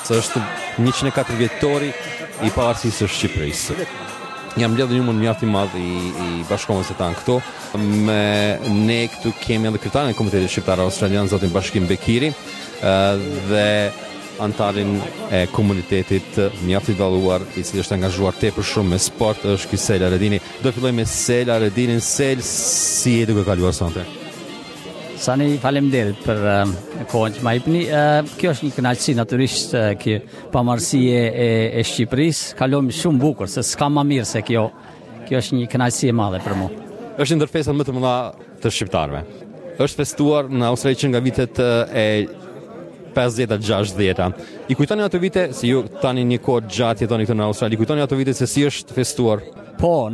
Është 104 vjetori I pavarësisë së Shqipërisë. Jam mbledhur numër mjaft I madh I bashkëkohës së tanë këtu. Ne këtu kemi edhe kryetarin e Komunitetit Shqiptar Australian, zotin Bashkim Bekiri, dhe antarin e komunitetit mjaft I dalluar, I cili është angazhuar tepër shumë me sport, është ky Sela Redini. Do filloj me Sela Redinin. Sel, si je duke kaluar sonte? Sani faleminderit për kohën që ma jepni. Kjo është një kënaqësi natyrisht, kjo pamarësie e Shqipërisë. Kalojmë shumë bukur, se s'ka më mirë se kjo. Kjo është një kënaqësi e madhe për mua. Është ndër festat më të mëdha të shqiptarëve. Është festuar në Australi që nga vitet e 50-60. I kujtoni ato vite, si ju tani një kohë gjatë jetoni këtu në Australi, kujtoni ato vite se si është festuar? Po,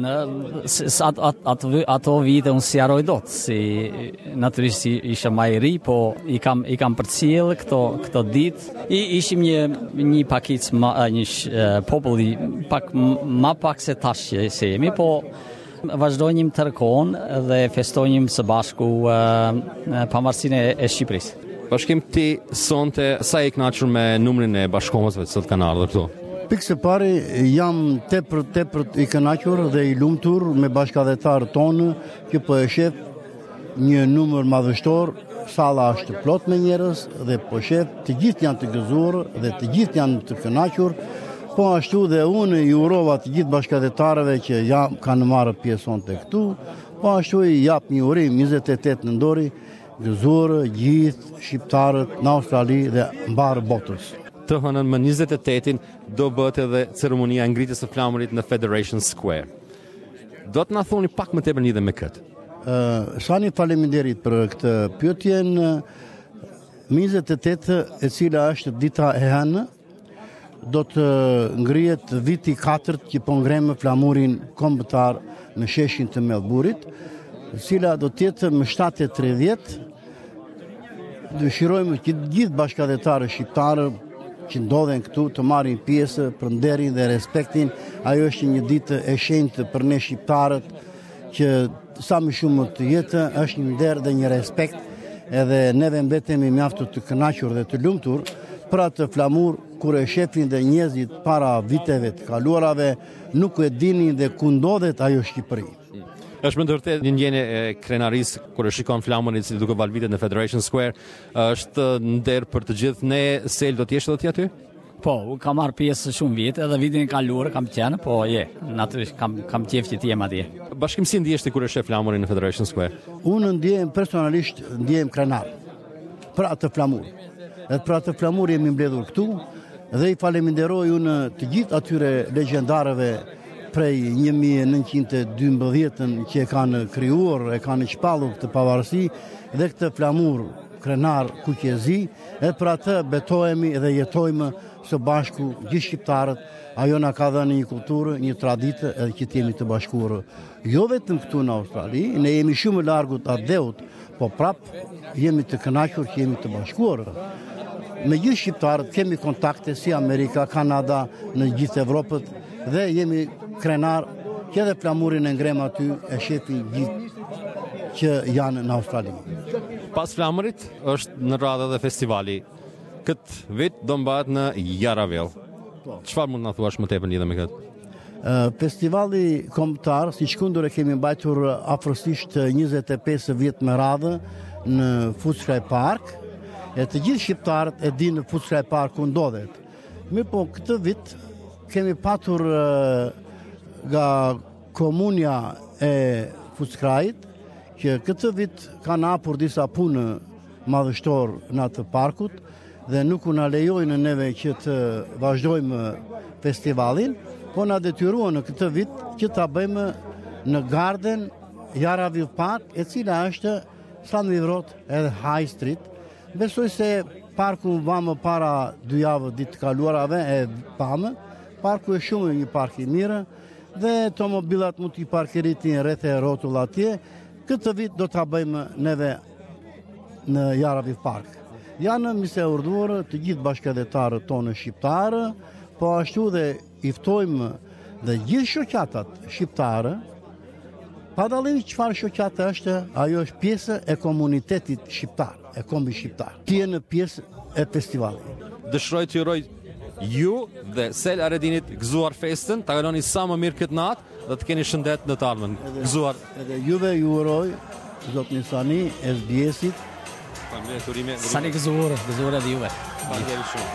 ato vite unë si haroj dot, si natyrisht isha më I ri, po I kam përcjell këto ditë. Ishim një pakicë, një popull më pak se tash se jemi, po vazhdojmë të rkon dhe festojmë së bashku pavarësinë e Shqipërisë. Bashkim, ti sonte sa I kënaqur me numrin e bashkohësve që kanë ardhur këtu? Pikë së pari, jam tepër I kënaqur dhe I lumtur me bashkëdhetarët tonë, që po e shef një numër madhështor, salla është plot me njerëz dhe po shef të gjithë janë të gëzuar dhe të gjithë janë të kënaqur, po ashtu dhe unë I urova të gjithë bashkëdhetarëve që kanë marrë pjesë sonte këtu, po ashtu I jap një urim 28 nëntori, gëzuar gjithë shqiptarët në Australi dhe mbarë botës. Të hënën më 28-in do bëhet edhe ceremonia e ngritjes së flamurit në Federation Square. Do të na thoni pak më tepër lidhur me këtë? Sani faleminderit për këtë pyetje. 28 e cila është dita e hënë, do të ngrihet viti 4 që po ngremë flamurin kombëtar në sheshin të Melburit, e cila do të jetë më 7:30. Dëshirojmë që gjithë bashkëdhetarët shqiptarë që ndodhen këtu të marrin pjesë për nderin dhe respektin. Ajo është një ditë e shenjtë për ne shqiptarët, që sa më shumë të jetë është një nder dhe një respekt, edhe neve mbetemi mjaft të kënaqur dhe të lumtur për atë flamur kur e shefin dhe njerëzit para viteve të kaluarave nuk e dinin dhe ku ndodhet ajo Shqipëri. Është më vërtet një ndjenje e krenarisë kur e shikon flamurin si duke valvitet në Federation Square. Është nder për të gjithë ne. Sel, do të jesh edhe ti aty? Po, kam marrë pjesë shumë vite, edhe vitin e kaluar kam qenë, po natyrisht kam qejf që të jem atje. Bashkim, si ndihesh ti kur e sheh flamurin në Federation Square? Unë personalisht ndjehem krenar për atë flamur. Edhe për atë flamur jemi mbledhur këtu dhe I falenderoj unë të gjithë atyre legjendarëve prej 1912 që e kanë krijuar, e kanë shpallur këtë pavarësi dhe këtë flamur krenar kuqezi, edhe për atë betohemi dhe jetojmë së bashku gjithë shqiptarët. Ajo na ka dhënë një kulturë, një traditë edhe që jemi të bashkuar. Jo vetëm këtu në Australi, ne jemi shumë largut adheut, po prap jemi të kënaqur që jemi të bashkuar. Me gjithë shqiptarët kemi kontakte si Amerika, Kanada, në gjithë Evropën dhe jemi krenar që edhe flamurin e ngrem aty e shefin gjithë që janë në Australi. Pas flamurit është në radhë dhe festivali. Këtë vit do mbahet në Yaraville. Çfarë mund na thuash më tepër lidhur me këtë? Festivali kombëtar, si shkundur e kemi mbajtur afërsisht 25 vjet me radhë në Footscray Park. E të gjithë shqiptarët e dinë Footscray Park ku ndodhet. Mirë po, këtë vit kemi patur nga komunja e Footscrayit që këtë vit kanë hapur disa punë madhështor në atë parkut dhe nuk na lejojnë neve që të vazhdojmë festivalin, po na detyruan në këtë vit që ta bëjmë në Garden Yaraville Park, e cila është Sunday Road edhe High Street. Besoj se parku vamë para 2 javë ditë kaluarave e pamë. Parku është shumë një park I mirë dhe automobilat mund t'i parkeritin rreth e rrotull atje. Këtë vit do ta bëjmë neve në Yaraville Park. Janë mise urdhëruar të gjithë bashkëdhetarët tonë shqiptarë, po ashtu dhe I ftojmë dhe gjithë shoqatat shqiptare, pa dallim çfarë shoqate është, ajo është pjesë e komunitetit shqiptar, e kombi shqiptar. Ti je në pjesë e festivalit. Dëshiroj të uroj ju dhe Sel Aredinit gëzuar festën, ta kaloni sa më mirë këtë natë dhe të keni shëndet në të ardhmen. Gëzuar. Edhe juve ju uroj zotni Sani, SBS-it. Faleminderit urime. Sani gëzuar edhe juve. Faleminderit shumë.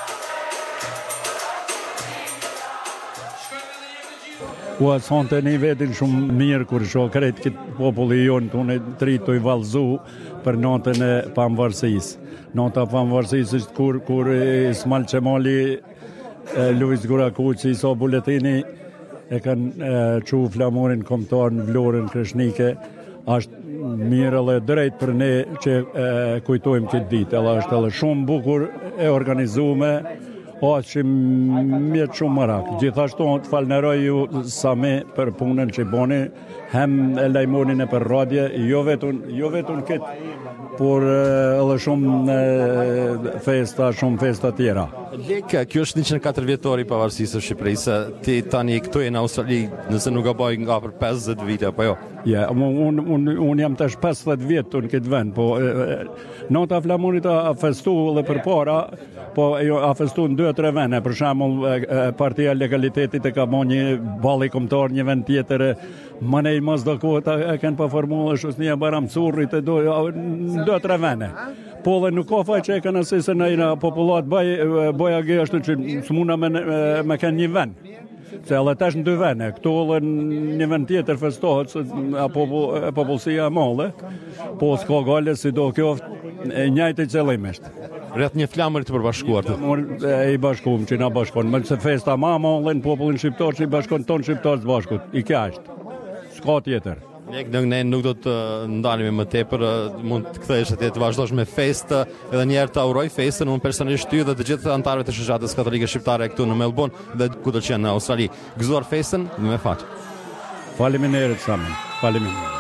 Ua sonte një vetin shumë mirë kur shoh krejt këtë populli jonë të unë të i valzu për natën e pavarësisë. Nota e pavarësisë është kur Ismail Qemali, Luiz Gurakuçi, so buletini e kanë çu flamurin kombëtar në Vlorën Kreshnike. Është mirë edhe drejt për ne që kujtojmë këtë ditë. Edhe është edhe shumë bukur e organizuar. Që mjetë shumë marak. Gjithashtu të falënderoj ju Sami për punën që boni, hem e lajmonin e për radje, jo vetun këtë, por edhe shumë festa tjera. Lek, kjo është 104 vjetori i pavarësisë së Shqipërisë. Ti tani këtu je në Australi, nëse nuk gaboj nga për 50 vite, apo jo? Ja, unë jam tash 50 vjetë në këtë vend, po nota flamurit a festu dhe për para, po a festu në 2-3 vende, për shembull Partia Legalitetit e ka bën një balli kombëtar një vend tjetër, më nej mos do kohë e kanë pa formuar Shosnia Baramcurrit e do 2-3 vende. Po dhe nuk ka faj që e kanë asese në popullat boja gje ashtu që s'muna me kanë një vend. Se edhe tash në 2 vende, këtu edhe një vend tjetër festohet se popullsia e madhe, po s'ka gale si do kjo njëjtë i qëllimisht. Rreth një flamër të përbashkuar. I bashkuam që na bashkon, më se festa ma madhe në popullin shqiptar që i bashkon ton shqiptar të bashkut. I kja është. S'ka tjetër. Ne nuk do të ndalemi më tepër, mund të kthehesh atje të vazhdosh me festë, edhe një herë të uroj festën unë personalisht ty dhe të gjithë anëtarëve të shoqatës katolike shqiptare këtu në Melbourne dhe kudo që janë në Australi. Gëzuar festën dhe me fat. Faleminderit Sami. Faleminderit.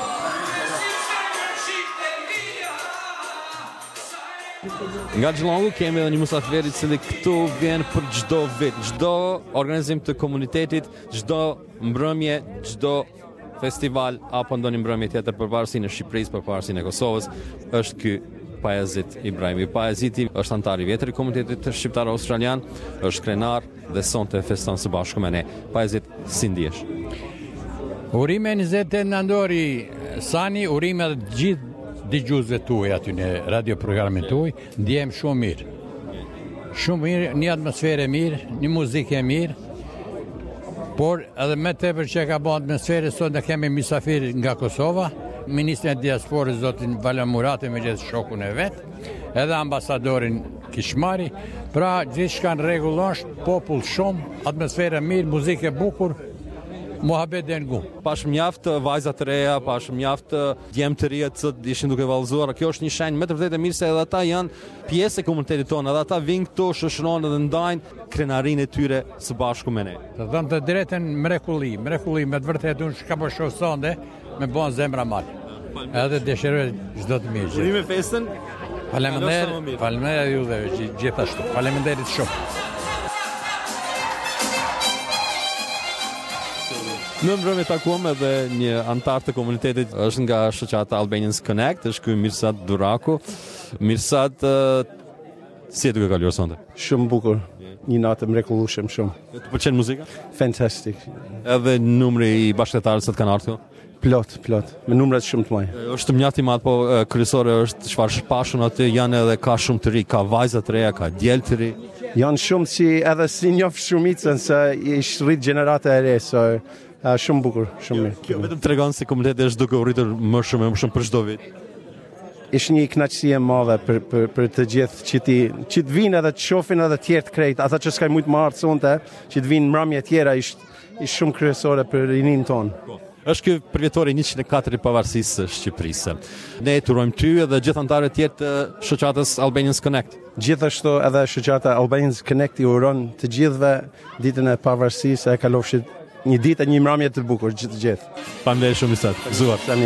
Nga Gjilongu kemi edhe një musafir i cili këtu vjen për çdo vit, çdo organizim të komunitetit, çdo mbrëmje, çdo festival apo ndonjë mbrëmje tjetër përparësinë e Shqipërisë, përparësinë e Kosovës, është ky Pajazit Ibrahimi. Pajaziti është antar i vjetër i komunitetit shqiptar australian, është krenar dhe sonte feston së bashku me ne. Pajazit, si ndihesh? Urime 28 nëndori, Sani, urime dhe gjithë dëgjuesve tuaj aty në radioprogramin tuaj, ndjem shumë mirë. Shumë mirë, një atmosferë mirë, një muzikë e mirë. Por edhe me tepër që ka bën atmosferë sot ne kemi mysafir nga Kosova, ministrin e diasporës zotin Vala Murati me gjithë shokun e vet, edhe ambasadorin Kishmari, pra gjithçka në rregull është, popull shumë, atmosferë mirë, muzikë e bukur, muhabet dhe ngu. Pash mjaft vajza të reja, pash mjaft djemë të rinj që ishin duke vallëzuar. Kjo është një shenjë me të vërtetë mirë se edhe ata janë pjesë e komunitetit tonë, edhe ata vinë këtu, shoqërohen dhe ndajnë krenarinë e tyre së bashku me ne. Të them të drejtën, mrekulli me të vërtetë unë çka po shoh sonde me bën zemra mal. Edhe dëshiroj çdo të mirë. Urime festën. Faleminderit ju dhe gjithashtu. Faleminderit shumë. Në mbrëmje takuam edhe një antar të komunitetit, është nga shoqata Albanians Connect, është ky Mirsad Duraku. Mirsad, si e duke kaluar sonte? Shumë bukur. Një natë mrekullueshme shumë. Të pëlqen muzika? Fantastic. Edhe numri i bashkëtarëve që kanë ardhur këtu? Plot. Me numrat shumë të mëdha. Është mjaft i madh, po kryesore është çfarë shpashun aty, janë edhe ka shumë të ri, ka vajza të reja, ka djalë të ri. Janë shumë që edhe si njoh shumicën se është rrit gjenerata e re, so shumë bukur, shumë mirë. Kjo vetëm tregon se komuniteti është duke u rritur më shumë për çdo vit. Ishte një kënaqësi e madhe për të gjithë që të vinë edhe të shohin edhe të tjerë të krejt, ata që s'ka shumë të marrë sonte, që të vinë mbrëmje tjera ishte shumë kryesore për rinin tonë. Është ky përvjetori 104 i pavarësisë së Shqipërisë. Ne turojmë ty edhe gjithë anëtarët tjerë të shoqatës Albanians Connect. Gjithashtu edhe shoqata Albanians Connect i uron të gjithëve ditën e pavarësisë, e kalofshi një ditë e një mbrëmje të bukur gjithë. Faleminderit shumë Mirsad. Gëzuar. Tani.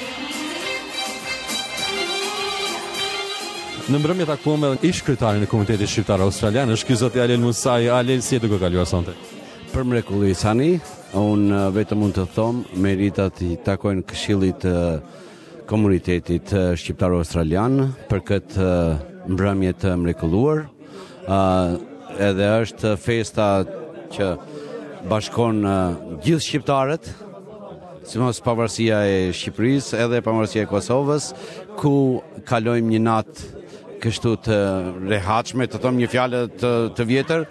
Në mbrëmje takuam edhe ish kryetarin e Komunitetit Shqiptar Australian, është ky zoti Alel Musai. Alel, si e duke kaluar sonte? Për mrekulli Sani, unë vetëm mund të them, meritat i takojnë Këshillit të Komunitetit Shqiptar Australian për këtë mbrëmje të mrekulluar. edhe është festa që bashkon gjithë shqiptarët, sidomos pavarësia e Shqipërisë edhe pavarësia e Kosovës, ku kalojmë një natë kështu të rehatshme, të them një fjalë të vjetër.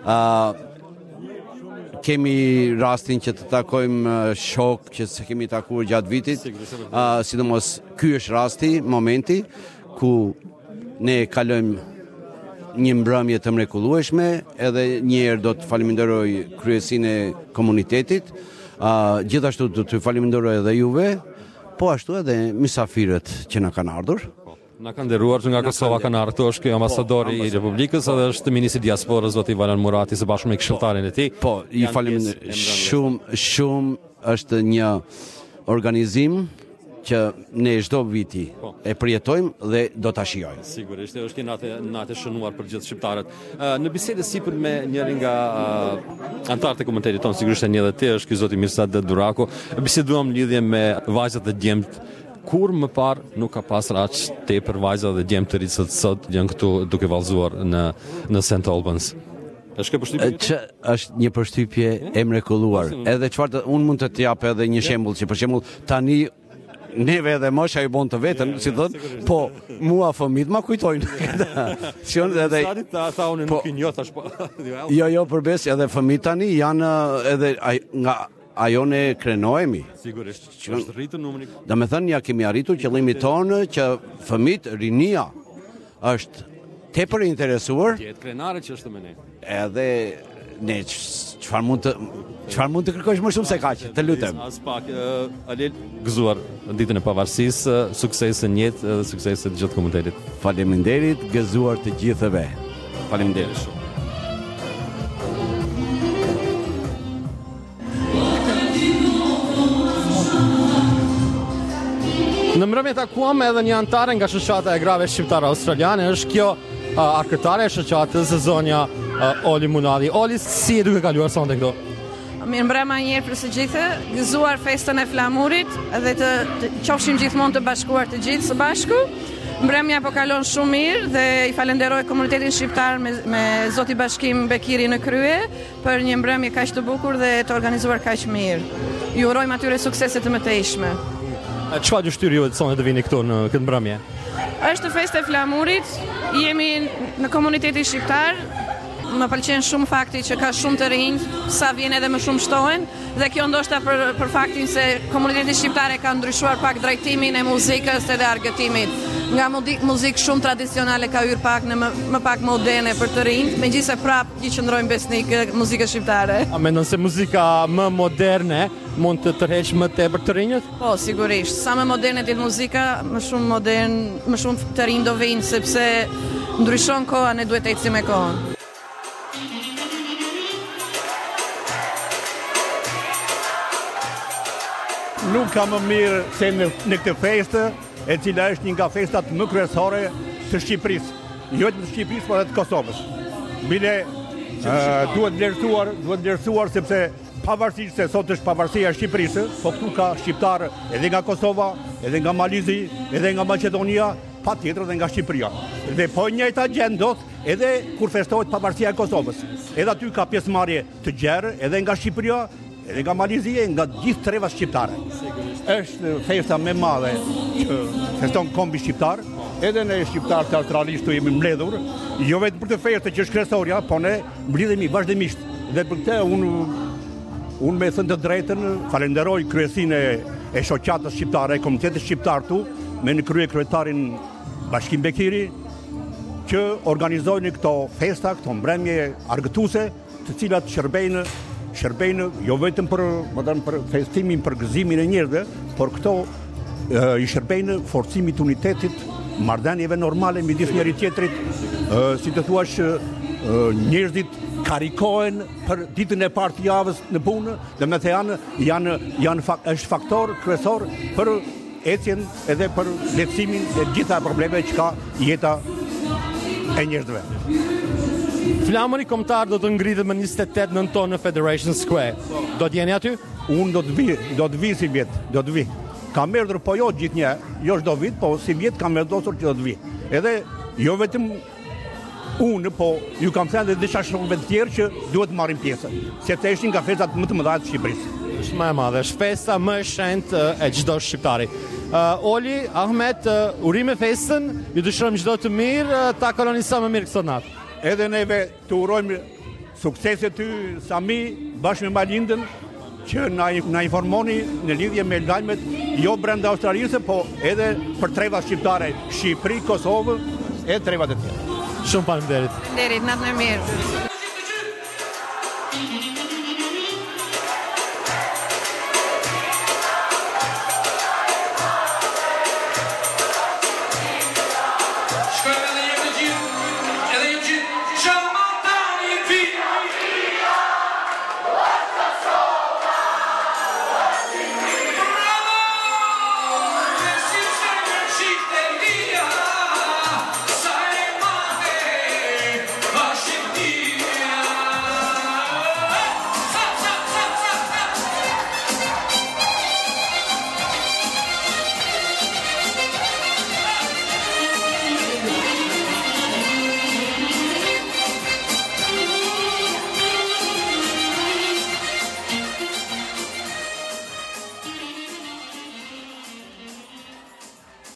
Kemi rastin që të takojmë shok që se kemi takuar gjatë vitit, sidomos ky është rasti, momenti ku ne kalojmë një mbrëmje të mrekullueshme, edhe një herë do të falenderoj kryesinë e komunitetit, gjithashtu do të falenderoj edhe juve, po ashtu edhe mysafirët që na kanë ardhur. Na kanë nderuar që nga Kosova kanë ardhur, këtu është ky ambasadori i Republikës, edhe është ministri i diasporës zoti Valan Murati së bashku me këshilltarin e tij. Po, i falenderoj shumë, është një organizim që ne çdo viti e përjetojmë dhe do ta shijojmë. Sigurisht, është një natë shënuar për gjithë shqiptarët. Në bisedë sipër me njërin nga anëtarët e komunitetit tonë, sigurisht një edhe ti është ky zoti Mirsad Duraku, biseduam lidhje me vajzat dhe djemt. Kur më parë nuk ka pasur aq tepër vajza dhe djemt të rinj sot janë këtu duke vallëzuar në St. Albans. Është është një përshtypje e mrekulluar. Edhe çfarë unë mund të jap edhe një shembull, që për shembull tani neve edhe mosha i bon të vetën, si thon, po mua fëmijët ma kujtojnë. Ta unë nuk i njoh tash po. Jo, përbes edhe fëmijët tani janë edhe nga ajo ne krenohemi. Sigurisht, është rritur numri. Domethënë ja kemi arritur qëllimin tonë që fëmijët, rinia është tepër interesuar. Jetë krenare që është me ne. Edhe ne çfarë mund të kërkosh më shumë se kaq, të lutem. As pak Alel gëzuar ditën e pavarësisë, suksese në jetë dhe suksese të gjithë komunitetit. Faleminderit, gëzuar të gjithëve. Faleminderit shumë. Në mbrëmje takuam edhe një antare nga shoqata e grave shqiptare australiane, është kjo arkëtare e shoqatës Zonja Oli Munadi. Oli, si e duke kaluar sonte këto? Mirë mbrëma njerë për së gjithë, gëzuar festën e flamurit dhe të qofshim gjithmonë të bashkuar të gjithë së bashku. Mbrëmja po kalon shumë mirë dhe i falenderoj komunitetin shqiptar me zoti Bashkim Bekiri në krye për një mbrëmje kaq të bukur dhe të organizuar kaq mirë. Ju urojmë atyre suksese të mëtejshme. Çfarë dështyri ju të sonte të vini këtu në këtë mbrëmje? Është festë e flamurit, jemi në komunitetin shqiptar. Më pëlqen shumë fakti që ka shumë të rinj, sa vjen edhe më shumë shtohen, dhe kjo ndoshta për faktin se komuniteti shqiptar e ka ndryshuar pak drejtimin e muzikës edhe argëtimit. Nga muzikë shumë tradicionale ka hyrë pak në më pak moderne për të rinj, megjithëse prap qëndrojmë besnik muzikës shqiptare. A mendon se muzika më moderne mund të tërheqë më tepër të rinjët? Po, sigurisht. Sa më moderne ditë muzika, më shumë të rinj do vinë, sepse ndryshon koha, ne duhet të ecim me kohën. Nuk ka më mirë se në këtë festë, e cila është një nga festat më kryesore të Shqipërisë. Jo të Shqipërisë, por edhe të Kosovës. Bile duhet vlerësuar sepse pavarësisht se sot është pavarësia e Shqipërisë, po këtu ka shqiptarë edhe nga Kosova, edhe nga Malizi, edhe nga Maqedonia, patjetër edhe nga Shqipëria. Dhe po njëjta gjë ndodh edhe kur festohet pavarësia e Kosovës. Edhe aty ka pjesëmarrje të gjerë edhe nga Shqipëria, edhe nga Malizia, nga gjithë treva shqiptare. Është festa më e madhe që feston kombi shqiptar, edhe ne shqiptarët e Australisë jemi mbledhur, jo vetëm për të festë që është kryesorja, po ne mblidhemi vazhdimisht. Dhe për këtë unë me thënë të drejtën falenderoj kryesinë e shoqatës shqiptare, e komunitetit shqiptar tu, me në krye kryetarin Bashkim Bekiri, që organizojnë këto festa, këto mbrëmje argëtuese, të cilat shërbejnë jo vetëm për festimin, për gëzimin e njerëzve, por këto i shërbejnë forcimit të unitetit, marrëdhënieve normale midis njëri tjetrit, si të thuash njerëzit karikohen për ditën e parë të javës në punë, dhe me të është faktor kryesor për ecjen edhe për lehtësimin e gjitha problemeve që ka jeta e njerëzve. Flamuri kombëtar do të ngritet më 28 nëntor në Federation Square. Do të jeni aty? Unë do të vi si vjet, do të vi. Kam erdhur po jo gjithnjë, jo çdo vit, po si vjet kam vendosur që do të vi. Edhe jo vetëm unë, po ju kam thënë dhe disa shokëve të tjerë që duhet të marrin pjesë, sepse ishin nga festat më të mëdha të Shqipërisë. Është më e madhe, është festa më e shenjtë e çdo shqiptari. Oli, Ahmet, urime festën, ju dëshirojmë çdo të mirë, ta kaloni sa më mirë këtë natë. Edhe neve të urojmë suksese ty, Sami, bashkë me Malindën, që na informoni në lidhje me lajmet jo brenda Australisë, po edhe për trevat shqiptare, Shqipëri, Kosovë e trevat e tjera. Shumë faleminderit. Faleminderit, natë më mirë.